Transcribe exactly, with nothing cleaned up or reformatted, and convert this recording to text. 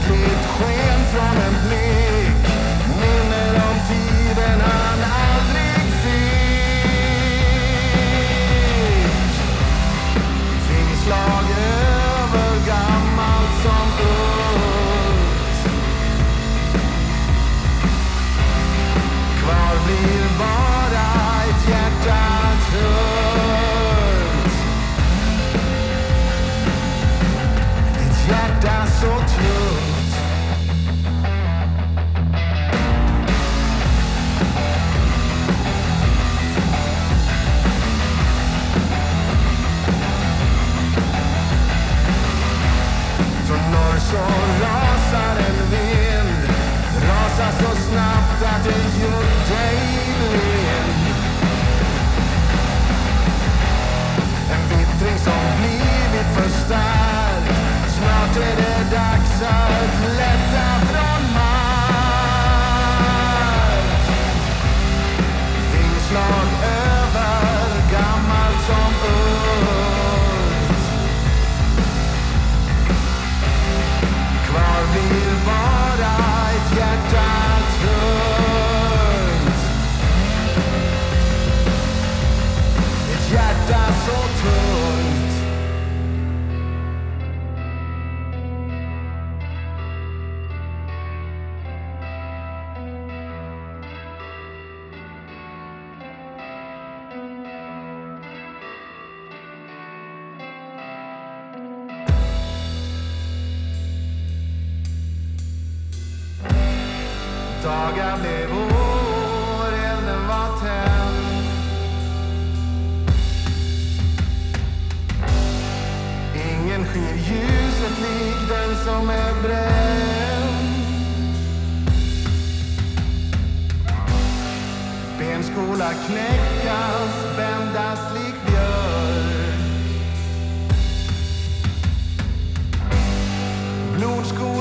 sitt sken från en blick, minner om tiden han aldrig fick. Vingslag över gammalt som ungt. Kvar blir bara ett hjärta tungt. Ett hjärta så tungt. Från norr så rasar en vind, rasar så snabbt att det gjort dig blind. En vittring som blivit för stark, snart är det dags att lätta från mark. Vingslag över gammalt som ungt. Kvar blir bara ett hjärta tungt. Ett hjärta så tungt. Dagar blev år, elden var tänd. Ingen skyr ljuset lik den som är bränd. Benskola knäckas, bändas lik björk. Blodskor